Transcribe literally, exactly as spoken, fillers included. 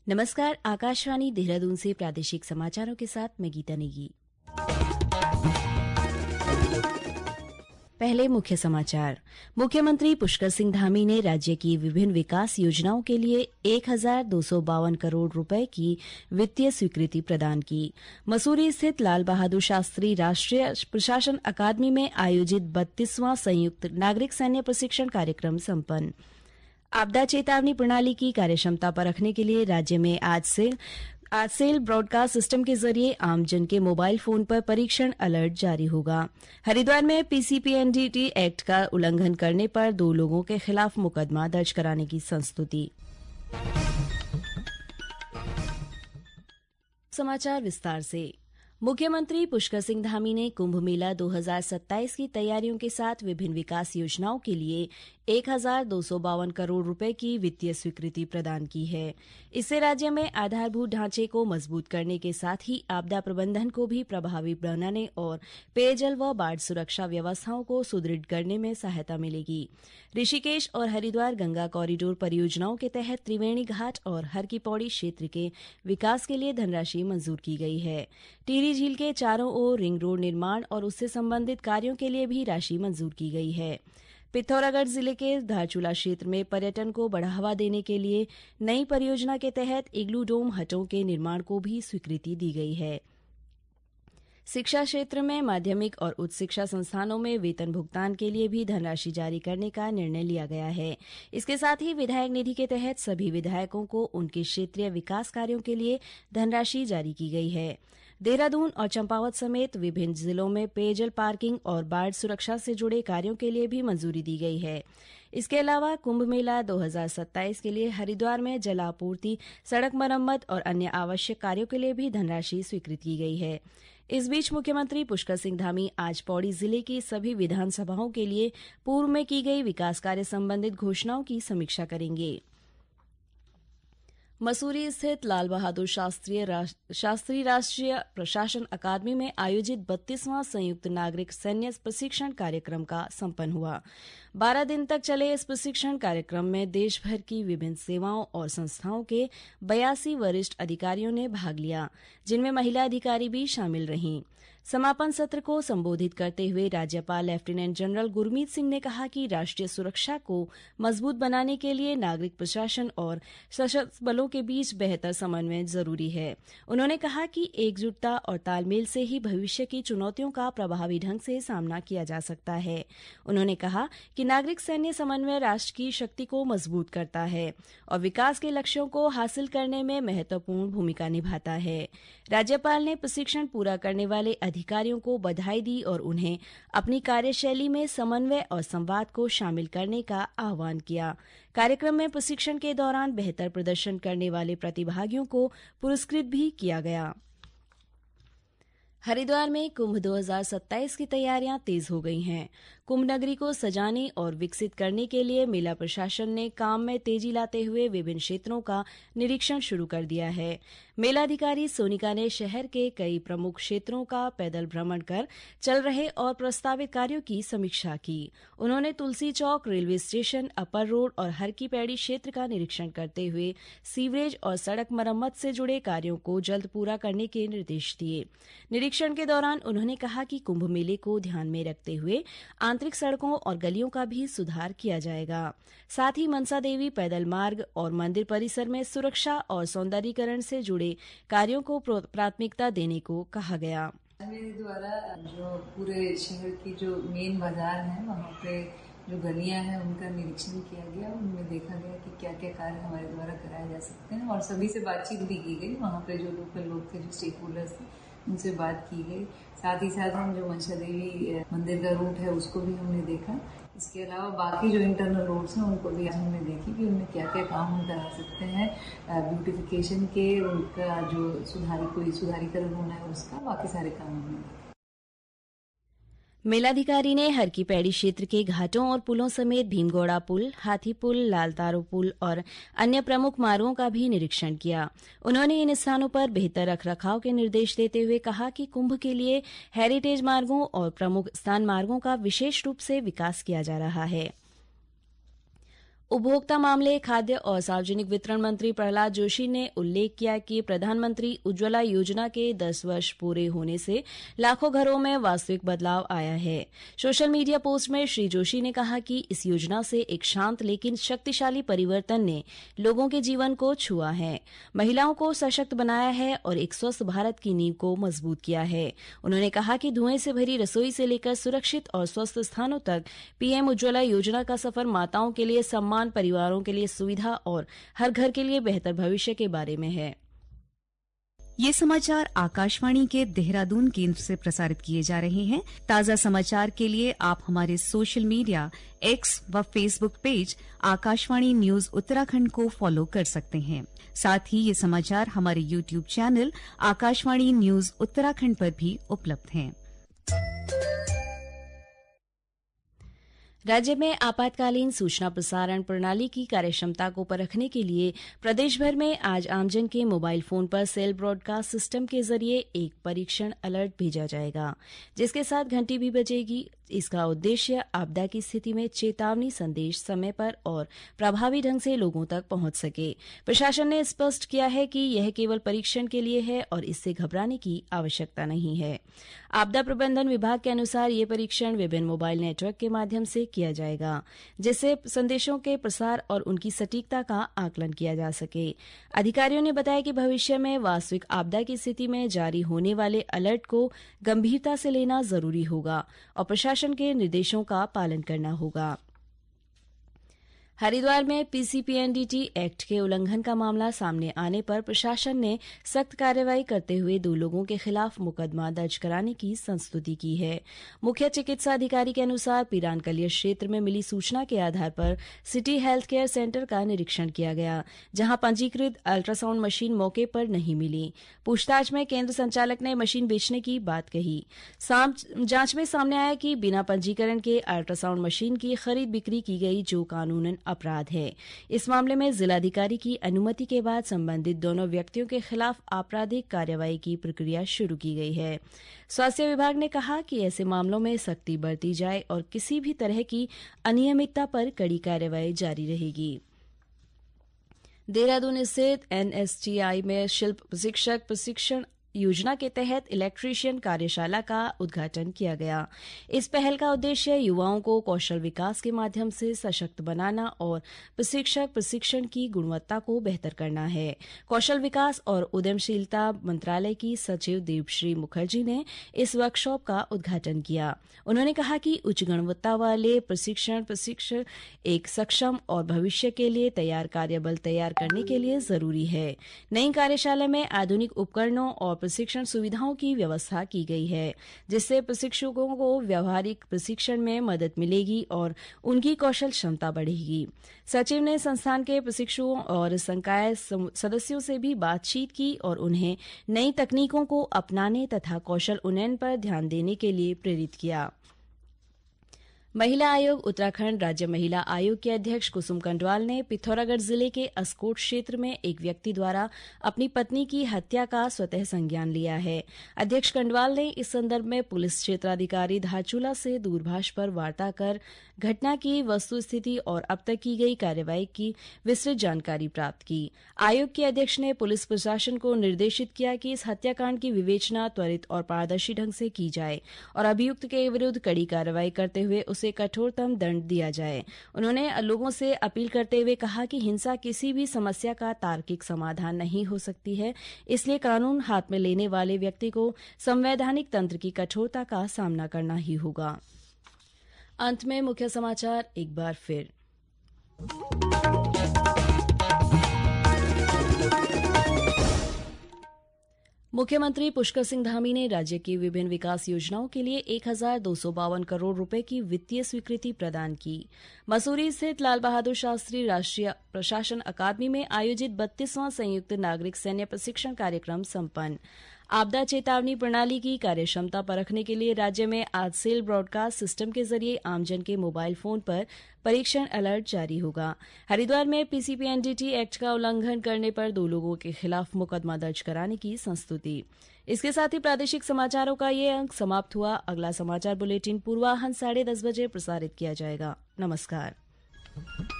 नमस्कार, आकाशवाणी देहरादून से प्रादेशिक समाचारों के साथ मैं गीता नेगी। पहले मुख्य समाचार। मुख्यमंत्री पुष्कर सिंह धामी ने राज्य की विभिन्न विकास योजनाओं के लिए एक हजार दो सौ बावन करोड़ रुपए की वित्तीय स्वीकृति प्रदान की। मसूरी स्थित लाल बहादुर शास्त्री राष्ट्रीय प्रशासन अकादमी में आयोजित बत्तीसवां संयुक्त नागरिक सैन्य प्रशिक्षण कार्यक्रम संपन्न। आपदा चेतावनी प्रणाली की कार्यक्षमता परखने के लिए राज्य में आज से आज सेल ब्रॉडकास्ट सिस्टम के जरिए आमजन के मोबाइल फोन पर परीक्षण अलर्ट जारी होगा। हरिद्वार में पीसीपीएनडीटी एक्ट का उल्लंघन करने पर दो लोगों के खिलाफ मुकदमा दर्ज कराने की संस्तुति। समाचार विस्तार से। मुख्यमंत्री पुष्कर सिंह धामी ने कुंभ मेला दो हजार सत्ताईस की तैयारियों के साथ विभिन्न विकास योजनाओं के लिए एक हजार दो सौ बावन करोड़ रुपए की वित्तीय स्वीकृति प्रदान की है। इससे राज्य में आधारभूत ढांचे को मजबूत करने के साथ ही आपदा प्रबंधन को भी प्रभावी बनाने और पेयजल व बाढ़ सुरक्षा व्यवस्थाओं को सुदृढ़ करने में सहायता मिलेगी। ऋषिकेश और हरिद्वार गंगा कॉरिडोर परियोजनाओं के तहत त्रिवेणी घाट और हर की पौड़ी क्षेत्र के विकास के लिए धनराशि मंजूर की गई है। टिहरी झील के चारों ओर रिंग रोड निर्माण और उससे संबंधित कार्यों के लिए भी राशि मंजूर की गई है। पिथौरागढ़ जिले के धारचूला क्षेत्र में पर्यटन को बढ़ावा देने के लिए नई परियोजना के तहत इग्लू डोम हटों के निर्माण को भी स्वीकृति दी गई है। शिक्षा क्षेत्र में माध्यमिक और उच्च शिक्षा संस्थानों में वेतन भुगतान के लिए भी धनराशि जारी करने का निर्णय लिया गया है। इसके साथ ही विधायक निधि के तहत सभी विधायकों को उनके क्षेत्रीय विकास कार्यों के लिए धनराशि जारी की गई है। देहरादून और चंपावत समेत विभिन्न जिलों में पेयजल पार्किंग और बाढ़ सुरक्षा से जुड़े कार्यों के लिए भी मंजूरी दी गई है। इसके अलावा कुंभ मेला दो हजार सत्ताईस के लिए हरिद्वार में जलापूर्ति, सड़क मरम्मत और अन्य आवश्यक कार्यों के लिए भी धनराशि स्वीकृत की गई है। इस बीच मुख्यमंत्री पुष्कर सिंह धामी आज पौड़ी जिले की सभी विधानसभाओं के लिए पूर्व में की गई विकास कार्य संबंधित घोषणाओं की समीक्षा करेंगे। मसूरी स्थित लाल बहादुर शास्त्री शास्त्री राष्ट्रीय प्रशासन अकादमी में आयोजित बत्तीसवां संयुक्त नागरिक सैन्य प्रशिक्षण कार्यक्रम का संपन्न हुआ। बारह दिन तक चले इस प्रशिक्षण कार्यक्रम में देश भर की विभिन्न सेवाओं और संस्थाओं के बयासी वरिष्ठ अधिकारियों ने भाग लिया, जिनमें महिला अधिकारी भी शामिल रहीं। समापन सत्र को संबोधित करते हुए राज्यपाल लेफ्टिनेंट जनरल गुरमीत सिंह ने कहा कि राष्ट्रीय सुरक्षा को मजबूत बनाने के लिए नागरिक प्रशासन और सशस्त्र बलों के बीच बेहतर समन्वय जरूरी है। उन्होंने कहा कि एकजुटता और तालमेल से ही भविष्य की चुनौतियों का प्रभावी ढंग से सामना किया जा सकता है। उन्होंने कहा कि नागरिक सैन्य समन्वय राष्ट्र की शक्ति को मजबूत करता है और विकास के लक्ष्यों को हासिल करने में महत्वपूर्ण भूमिका निभाता है। राज्यपाल ने प्रशिक्षण पूरा करने वाले अधिकारियों को बधाई दी और उन्हें अपनी कार्यशैली में समन्वय और संवाद को शामिल करने का आह्वान किया। कार्यक्रम में प्रशिक्षण के दौरान बेहतर प्रदर्शन करने वाले प्रतिभागियों को पुरस्कृत भी किया गया। हरिद्वार में कुंभ दो हजार सत्ताईस की तैयारियां तेज हो गई हैं। कुंभ नगरी को सजाने और विकसित करने के लिए मेला प्रशासन ने काम में तेजी लाते हुए विभिन्न क्षेत्रों का निरीक्षण शुरू कर दिया है। मेलाधिकारी सोनिका ने शहर के कई प्रमुख क्षेत्रों का पैदल भ्रमण कर चल रहे और प्रस्तावित कार्यों की समीक्षा की। उन्होंने Tulsi Chowk, railway station, upper road और हर की पैड़ी क्षेत्र का निरीक्षण करते हुए सीवरेज और सड़क मरम्मत से जुड़े कार्यों को जल्द पूरा करने के निर्देश दिए। निरीक्षण के दौरान उन्होंने कहा कि कुंभ मेले को ध्यान में रखते हुए आंतरिक सड़कों और गलियों का भी सुधार किया जाएगा। साथ ही मनसा देवी पैदल मार्ग और मंदिर परिसर में सुरक्षा और सौंदर्यीकरण से जुड़े कार्यों को प्राथमिकता देने को कहा गया। मेरे द्वारा जो पूरे शहर की जो मेन बाजार है वहाँ पे जो गलियां हैं उनका निरीक्षण किया गया। उनमें देखा गया कि क्या क्या कार्य हमारे द्वारा कराए जा सकते हैं और सभी से बातचीत भी की गई। वहाँ पे जो लोकल लोग थे, जो स्टेक होल्डर्स थे, उनसे बात की गई। साथ ही साथ हम जो मनसा देवी मंदिर का रूट है उसको भी हमने देखा। इसके अलावा बाकी जो इंटरनल रोड्स हैं उनको भी हमने देखी कि उनमें क्या क्या काम हम करा सकते हैं। ब्यूटिफिकेशन के, उनका जो सुधारी कोई सुधारीकरण होना है उसका, बाकी सारे काम हमने देखे। मेलाधिकारी ने हर की पैड़ी क्षेत्र के घाटों और पुलों समेत भीमगौड़ा पुल, हाथी पुल, लालतारो पुल और अन्य प्रमुख मार्गों का भी निरीक्षण किया। उन्होंने इन स्थानों पर बेहतर रखरखाव के निर्देश देते हुए कहा कि कुंभ के लिए हेरिटेज मार्गों और प्रमुख स्नान मार्गों का विशेष रूप से विकास किया जा रहा है। उपभोक्ता मामले, खाद्य और सार्वजनिक वितरण मंत्री प्रहलाद जोशी ने उल्लेख किया कि प्रधानमंत्री उज्ज्वला योजना के दस वर्ष पूरे होने से लाखों घरों में वास्तविक बदलाव आया है। सोशल मीडिया पोस्ट में श्री जोशी ने कहा कि इस योजना से एक शांत लेकिन शक्तिशाली परिवर्तन ने लोगों के जीवन को छुआ है, महिलाओं को सशक्त बनाया है और एक स्वस्थ भारत की नींव को मजबूत किया है। उन्होंने कहा कि धुएं से भरी रसोई से लेकर सुरक्षित और स्वस्थ स्थानों तक पीएम उज्ज्वला योजना का सफर माताओं के लिए सम्मान, परिवारों के लिए सुविधा और हर घर के लिए बेहतर भविष्य के बारे में है। ये समाचार आकाशवाणी के देहरादून केंद्र से प्रसारित किए जा रहे हैं। ताजा समाचार के लिए आप हमारे सोशल मीडिया एक्स व Facebook page Akashvani news Uttarakhand को फॉलो कर सकते हैं। साथ ही ये समाचार हमारे YouTube channel Akashvani news Uttarakhand पर भी उपलब्ध हैं। राज्य में आपातकालीन सूचना प्रसारण प्रणाली की कार्यक्षमता को परखने के लिए प्रदेश भर में आज आमजन के मोबाइल फोन पर सेल ब्रॉडकास्ट सिस्टम के जरिए एक परीक्षण अलर्ट भेजा जाएगा, जिसके साथ घंटी भी बजेगी। इसका उद्देश्य आपदा की स्थिति में चेतावनी संदेश समय पर और प्रभावी ढंग से लोगों तक पहुंच सके। प्रशासन ने स्पष्ट किया है कि यह केवल परीक्षण के लिए है और इससे घबराने की आवश्यकता नहीं है। आपदा प्रबंधन विभाग के अनुसार ये परीक्षण विभिन्न मोबाइल नेटवर्क के माध्यम से किया जाएगा, जिससे संदेशों के प्रसार और उनकी सटीकता का आकलन किया जा सके। अधिकारियों ने बताया कि भविष्य में वास्तविक आपदा की स्थिति में जारी होने वाले अलर्ट को गंभीरता से लेना जरूरी होगा और प्रशासन के निर्देशों का पालन करना होगा। हरिद्वार में पीसीपीएनडीटी एक्ट के उल्लंघन का मामला सामने आने पर प्रशासन ने सख्त कार्रवाई करते हुए दो लोगों के खिलाफ मुकदमा दर्ज कराने की संस्तुति की है। मुख्य चिकित्सा अधिकारी के अनुसार पिरानकलिया क्षेत्र में मिली सूचना के आधार पर सिटी हेल्थ केयर सेंटर का निरीक्षण किया गया, जहां पंजीकृत अल्ट्रासाउंड मशीन मौके पर नहीं मिली। पूछताछ में केंद्र संचालक ने मशीन बेचने की बात कही। जांच में सामने आया कि बिना पंजीकरण के अल्ट्रासाउंड मशीन की खरीद बिक्री की गई, जो कानूनन अपराध है। इस मामले में जिलाधिकारी की अनुमति के बाद संबंधित दोनों व्यक्तियों के खिलाफ आपराधिक कार्रवाई की प्रक्रिया शुरू की गई है। स्वास्थ्य विभाग ने कहा कि ऐसे मामलों में सख्ती बरती जाए और किसी भी तरह की अनियमितता पर कड़ी कार्रवाई जारी रहेगी। देहरादून स्थित एनएसटीआई में शिल्प प्रशिक्षक प्रशिक्षण योजना के तहत इलेक्ट्रीशियन कार्यशाला का उद्घाटन किया गया। इस पहल का उद्देश्य युवाओं को कौशल विकास के माध्यम से सशक्त बनाना और प्रशिक्षक प्रशिक्षण की गुणवत्ता को बेहतर करना है। कौशल विकास और उद्यमशीलता मंत्रालय की सचिव देवश्री मुखर्जी ने इस वर्कशॉप का उद्घाटन किया। उन्होंने कहा कि उच्च गुणवत्ता वाले प्रशिक्षण प्रशिक्षण एक सक्षम और भविष्य के लिए तैयार कार्यबल तैयार करने के लिए जरूरी है। नई कार्यशाला में आधुनिक उपकरणों और प्रशिक्षण सुविधाओं की व्यवस्था की गई है, जिससे प्रशिक्षकों को व्यावहारिक प्रशिक्षण में मदद मिलेगी और उनकी कौशल क्षमता बढ़ेगी। सचिव ने संस्थान के प्रशिक्षुओं और संकाय सदस्यों से भी बातचीत की और उन्हें नई तकनीकों को अपनाने तथा कौशल उन्नयन पर ध्यान देने के लिए प्रेरित किया। महिला आयोग उत्तराखंड राज्य महिला आयोग के अध्यक्ष कुसुम कंडवाल ने पिथौरागढ़ जिले के अस्कोट क्षेत्र में एक व्यक्ति द्वारा अपनी पत्नी की हत्या का स्वतः संज्ञान लिया है। अध्यक्ष कंडवाल ने इस संदर्भ में पुलिस क्षेत्राधिकारी धारचूला से दूरभाष पर वार्ता कर घटना की वस्तु स्थिति और अब तक की गई कार्रवाई की विस्तृत जानकारी प्राप्त की। आयोग के अध्यक्ष ने पुलिस प्रशासन को निर्देशित किया कि इस हत्याकांड की विवेचना त्वरित और पारदर्शी ढंग से की जाए और अभियुक्त के विरुद्ध कड़ी कार्रवाई करते हुए उसे कठोरतम दंड दिया जाए। उन्होंने लोगों से अपील करते हुए कहा कि हिंसा किसी भी समस्या का तार्किक समाधान नहीं हो सकती है, इसलिए कानून हाथ में लेने वाले व्यक्ति को संवैधानिक तंत्र की कठोरता का सामना करना ही होगा। अंत में मुख्य समाचार एक बार फिर। मुख्यमंत्री पुष्कर सिंह धामी ने राज्य की विभिन्न विकास योजनाओं के लिए एक हजार दो सौ बावन करोड़ रुपए की वित्तीय स्वीकृति प्रदान की। मसूरी स्थित लाल बहादुर शास्त्री राष्ट्रीय प्रशासन अकादमी में आयोजित बत्तीसवां संयुक्त नागरिक सैन्य प्रशिक्षण कार्यक्रम संपन्न। आपदा चेतावनी प्रणाली की कार्यक्षमता परखने के लिए राज्य में आज सेल ब्रॉडकास्ट सिस्टम के जरिए आमजन के मोबाइल फोन पर परीक्षण अलर्ट जारी होगा। हरिद्वार में पीसीपीएनडीटी एक्ट का उल्लंघन करने पर दो लोगों के खिलाफ मुकदमा दर्ज कराने की संस्तुति। इसके साथ ही प्रादेशिक समाचारों का ये अंक समाप्त हुआ। अगला समाचार बुलेटिन पूर्वाह्न साढ़े दस बजे प्रसारित किया जाएगा। नमस्कार।